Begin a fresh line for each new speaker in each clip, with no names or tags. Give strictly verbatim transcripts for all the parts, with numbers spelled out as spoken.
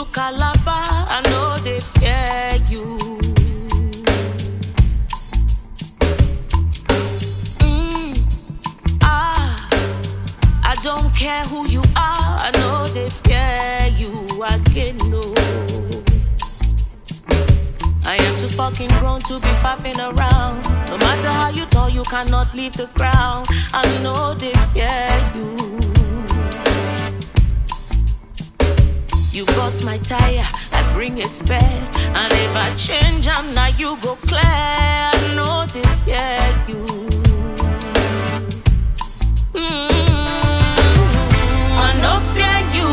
Buju Calabar, I know they fear you. Mm, ah, I don't care who you are, I know they fear you. I can know. I am too fucking grown to be faffing around. No matter how you tall, you cannot leave the ground. I know they fear you. You bust my tire, I bring a spare. And if I change, I'm now you go clear. I know they fear you. Mm-hmm. I know fear you.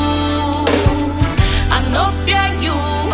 I know fear you.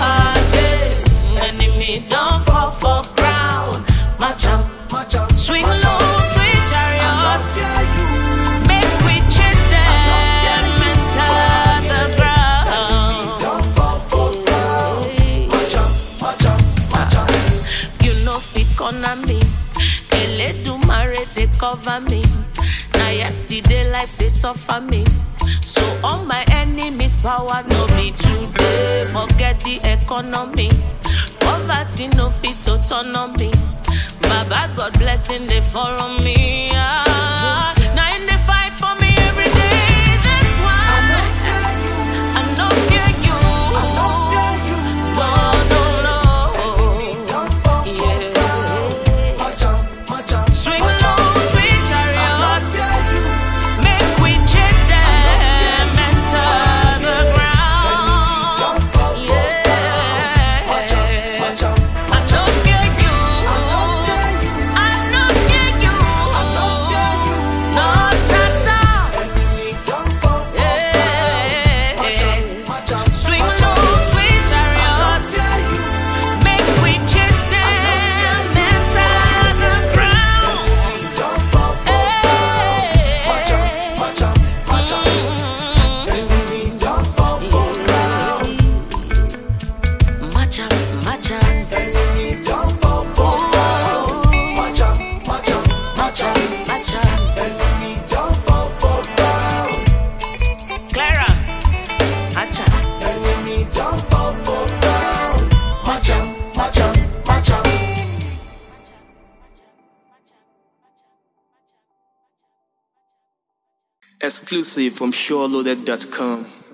Don't fall for ground. Match up, match up. Swing low, swing chariot. Make we chase them into the ground. Don't fall for ground. Match up, match up, match up. You know fit corner me. Ele do marry they cover me. Now yesterday life they suffer me. So all my enemies power no be today. Forget the economy. Poverty no fit autonomy. Baba God blessing they follow me. Ah, now in the fight for me every day. That's why I know fear you. No, no, no. Don't fall for ground. March on, march on. Swing low, swing chariot. Make we chase them enter the ground. Don't fall for ground. March on. I know fear you. I know fear you. No tata. Enemy don't fall for ground. March on, swing low, swing chariot. Make we chase them enter the ground. Enemy don't fall for ground. March on, march on, march on. Enemy don't fall for ground. March on, march on. Enemy don't fall for ground. March on, march on, march on, march on. Enemy don't fall for ground. Clara, march on. Enemy don't fall for ground. March on, march on, march on.
Exclusive from SureLoaded dot com.